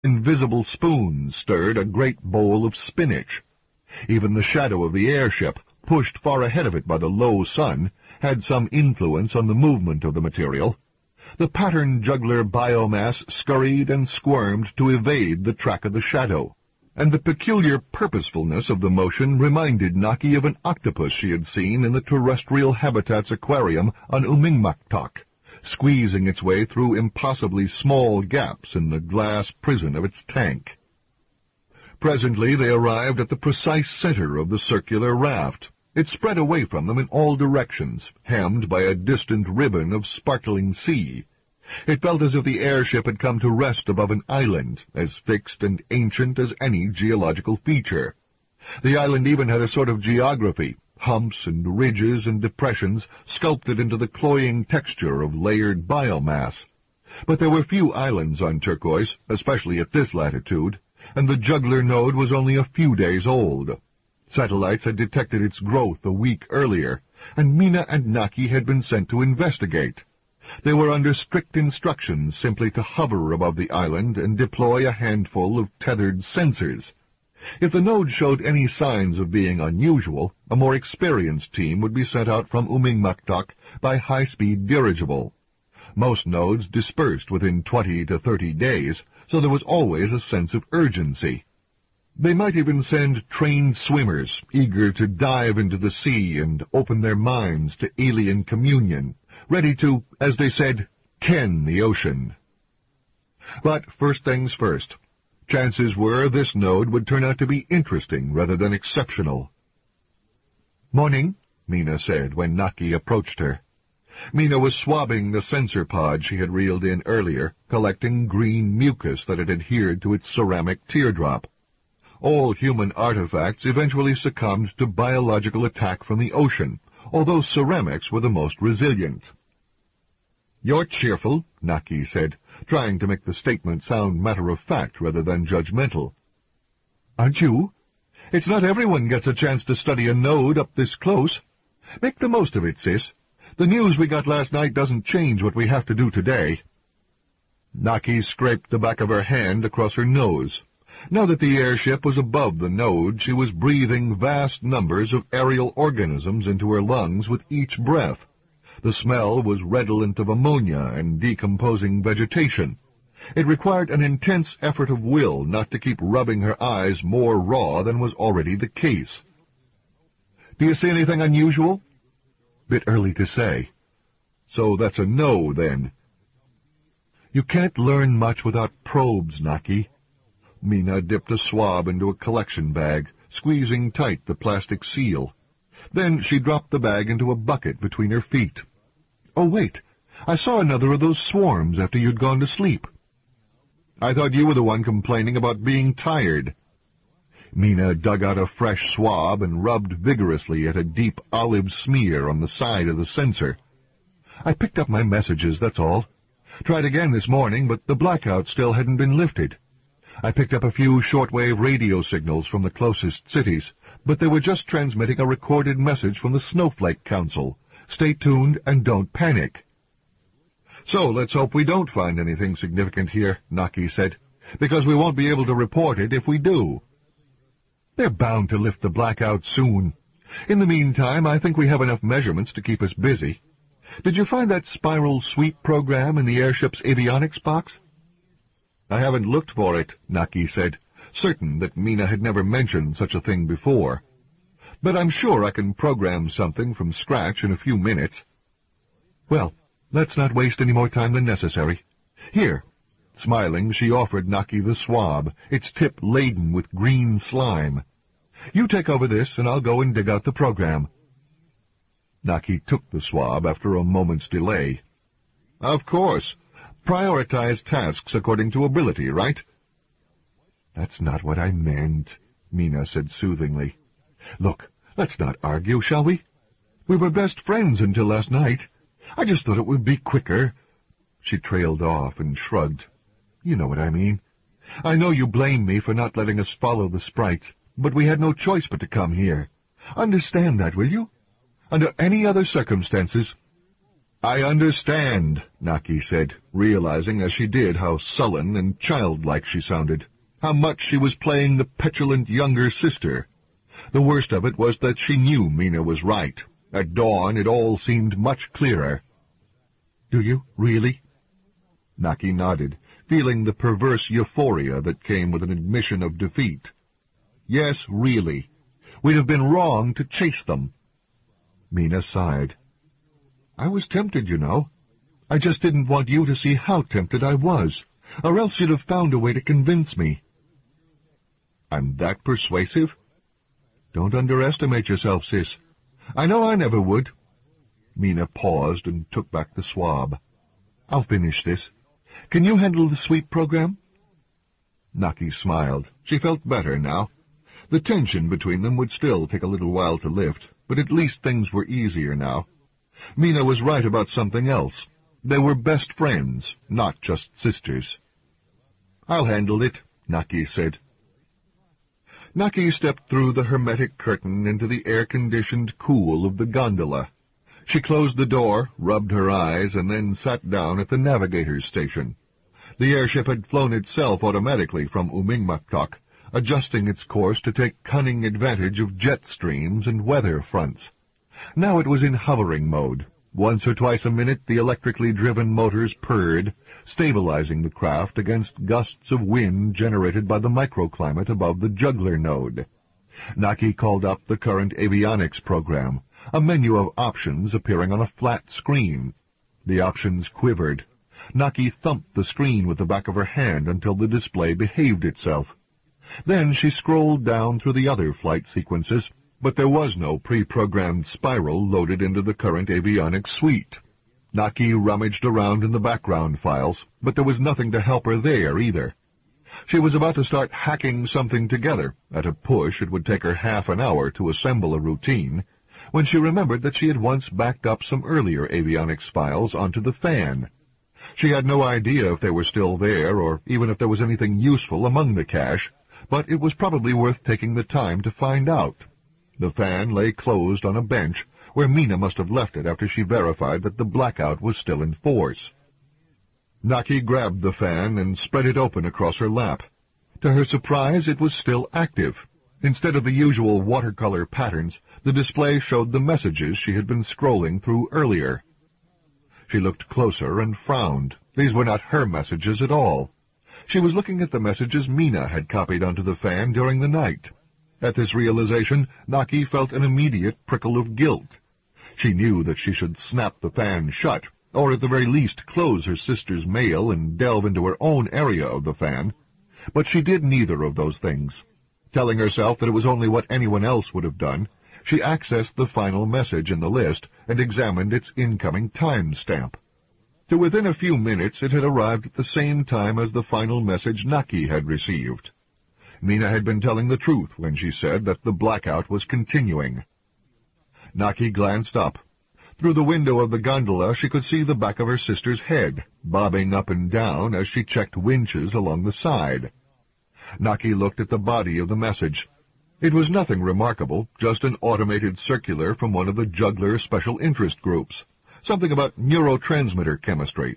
Invisible spoons stirred a great bowl of spinach. Even the shadow of the airship, pushed far ahead of it by the low sun, had some influence on the movement of the material. The pattern juggler biomass scurried and squirmed to evade the track of the shadow, and the peculiar purposefulness of the motion reminded Naki of an octopus she had seen in the Terrestrial Habitats Aquarium on Umingmaktok, squeezing its way through impossibly small gaps in the glass prison of its tank. Presently they arrived at the precise center of the circular raft. It spread away from them in all directions, hemmed by a distant ribbon of sparkling sea. It felt as if the airship had come to rest above an island, as fixed and ancient as any geological feature. The island even had a sort of geography, humps and ridges and depressions sculpted into the cloying texture of layered biomass. But there were few islands on Turquoise, especially at this latitude, and the juggler node was only a few days old. Satellites had detected its growth a week earlier, and Mina and Naki had been sent to investigate. They were under strict instructions simply to hover above the island and deploy a handful of tethered sensors. If the node showed any signs of being unusual, a more experienced team would be sent out from Umingmaktok by high-speed dirigible. Most nodes dispersed within 20 to 30 days, so there was always a sense of urgency. They might even send trained swimmers, eager to dive into the sea and open their minds to alien communion, ready to, as they said, ken the ocean. But first things first. Chances were this node would turn out to be interesting rather than exceptional. "Morning," Mina said when Naki approached her. Mina was swabbing the sensor pod she had reeled in earlier, collecting green mucus that had adhered to its ceramic teardrop. All human artifacts eventually succumbed to biological attack from the ocean, although ceramics were the most resilient. "You're cheerful," Naki said, trying to make the statement sound matter-of-fact rather than judgmental. "Aren't you? It's not everyone gets a chance to study a node up this close. Make the most of it, sis. The news we got last night doesn't change what we have to do today." Naki scraped the back of her hand across her nose. Now that the airship was above the node, she was breathing vast numbers of aerial organisms into her lungs with each breath. The smell was redolent of ammonia and decomposing vegetation. It required an intense effort of will not to keep rubbing her eyes more raw than was already the case. "Do you see anything unusual?" "Bit early to say." "So that's a no, then." "You can't learn much without probes, Naki." Mina dipped a swab into a collection bag, squeezing tight the plastic seal. Then she dropped the bag into a bucket between her feet. "Oh, wait. I saw another of those swarms after you'd gone to sleep." "I thought you were the one complaining about being tired." Mina dug out a fresh swab and rubbed vigorously at a deep olive smear on the side of the sensor. "I picked up my messages, that's all. Tried again this morning, but the blackout still hadn't been lifted. I picked up a few shortwave radio signals from the closest cities, but they were just transmitting a recorded message from the Snowflake Council. Stay tuned and don't panic." "So let's hope we don't find anything significant here," Naki said, "because we won't be able to report it if we do." "They're bound to lift the blackout soon. In the meantime, I think we have enough measurements to keep us busy. Did you find that spiral sweep program in the airship's avionics box?" "I haven't looked for it," Naki said, certain that Mina had never mentioned such a thing before. "But I'm sure I can program something from scratch in a few minutes." "Well, let's not waste any more time than necessary. Here." Smiling, she offered Naki the swab, its tip laden with green slime. "You take over this, and I'll go and dig out the program." Naki took the swab after a moment's delay. "Of course. Prioritize tasks according to ability, right?" "That's not what I meant," Mina said soothingly. "Look, let's not argue, shall we? We were best friends until last night. I just thought it would be quicker." She trailed off and shrugged. "You know what I mean. I know you blame me for not letting us follow the sprites, but we had no choice but to come here. Understand that, will you? Under any other circumstances—" "I understand," Naki said, realizing as she did how sullen and childlike she sounded, how much she was playing the petulant younger sister. The worst of it was that she knew Mina was right. At dawn it all seemed much clearer. "Do you, really?" Naki nodded, feeling the perverse euphoria that came with an admission of defeat. "Yes, really. We'd have been wrong to chase them." Mina sighed. "I was tempted, you know. I just didn't want you to see how tempted I was, or else you'd have found a way to convince me." "I'm that persuasive?" "Don't underestimate yourself, sis. I know I never would." Mina paused and took back the swab. "I'll finish this. Can you handle the sweep program?" Naki smiled. She felt better now. The tension between them would still take a little while to lift, but at least things were easier now. Mina was right about something else. They were best friends, not just sisters. "I'll handle it," Naki said. Naki stepped through the hermetic curtain into the air-conditioned cool of the gondola. She closed the door, rubbed her eyes, and then sat down at the navigator's station. The airship had flown itself automatically from Umingmaktok, adjusting its course to take cunning advantage of jet streams and weather fronts. Now it was in hovering mode. Once or twice a minute the electrically driven motors purred, stabilizing the craft against gusts of wind generated by the microclimate above the juggler node. Naki called up the current avionics program, a menu of options appearing on a flat screen. The options quivered. Naki thumped the screen with the back of her hand until the display behaved itself. Then she scrolled down through the other flight sequences, but there was no pre-programmed spiral loaded into the current avionics suite. Naki rummaged around in the background files, but there was nothing to help her there either. She was about to start hacking something together. At a push, it would take her half an hour to assemble a routine, when she remembered that she had once backed up some earlier avionics files onto the fan. She had no idea if they were still there, or even if there was anything useful among the cache, but it was probably worth taking the time to find out. The fan lay closed on a bench, where Mina must have left it after she verified that the blackout was still in force. Naki grabbed the fan and spread it open across her lap. To her surprise, it was still active. Instead of the usual watercolor patterns, the display showed the messages she had been scrolling through earlier. She looked closer and frowned. These were not her messages at all. She was looking at the messages Mina had copied onto the fan during the night. At this realization, Naki felt an immediate prickle of guilt. She knew that she should snap the fan shut, or at the very least close her sister's mail and delve into her own area of the fan. But she did neither of those things. Telling herself that it was only what anyone else would have done, she accessed the final message in the list and examined its incoming timestamp. To within a few minutes it had arrived at the same time as the final message Naki had received. Mina had been telling the truth when she said that the blackout was continuing. Naki glanced up. Through the window of the gondola she could see the back of her sister's head, bobbing up and down as she checked winches along the side. Naki looked at the body of the message. It was nothing remarkable, just an automated circular from one of the juggler special interest groups, something about neurotransmitter chemistry.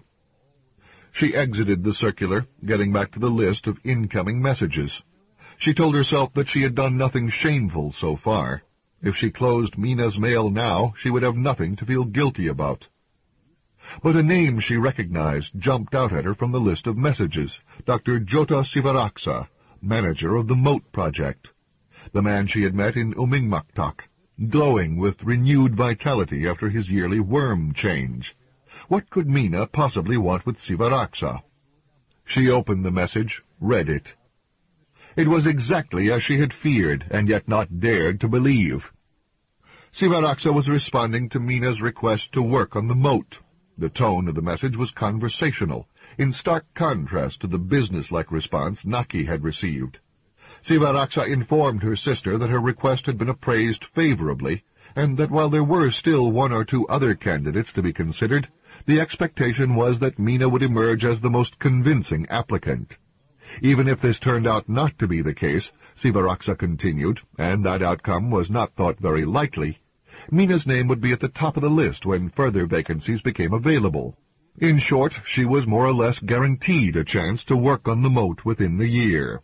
She exited the circular, getting back to the list of incoming messages. She told herself that she had done nothing shameful so far. If she closed Mina's mail now, she would have nothing to feel guilty about. But a name she recognized jumped out at her from the list of messages, Dr. Jota Sivaraksa, manager of the Moat Project. The man she had met in Umingmaktok, glowing with renewed vitality after his yearly worm change. What could Mina possibly want with Sivaraksa? She opened the message, read it. It was exactly as she had feared, and yet not dared to believe. Sivaraksa was responding to Mina's request to work on the moat. The tone of the message was conversational, in stark contrast to the business-like response Naki had received. Sivaraksa informed her sister that her request had been appraised favorably, and that while there were still one or two other candidates to be considered, the expectation was that Mina would emerge as the most convincing applicant. Even if this turned out not to be the case, Sivaraksa continued, and that outcome was not thought very likely, Mina's name would be at the top of the list when further vacancies became available. In short, she was more or less guaranteed a chance to work on the moat within the year.